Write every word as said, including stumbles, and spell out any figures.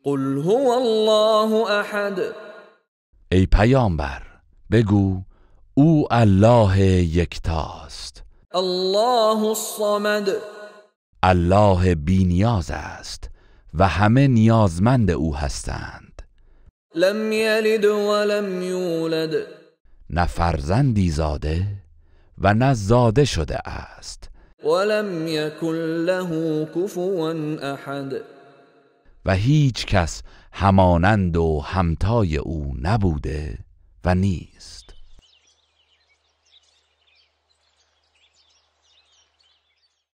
قل هو الله احد. ای پیامبر بگو او الله یکتاست. الله الصمد. الله بی نیاز است و همه نیازمند او هستند. لم یلد ولم یولد. نه فرزندی زاده و نه زاده شده است. ولم یکن له کفوا احد. و هیچ کس همانند و همتای او نبوده و نیست.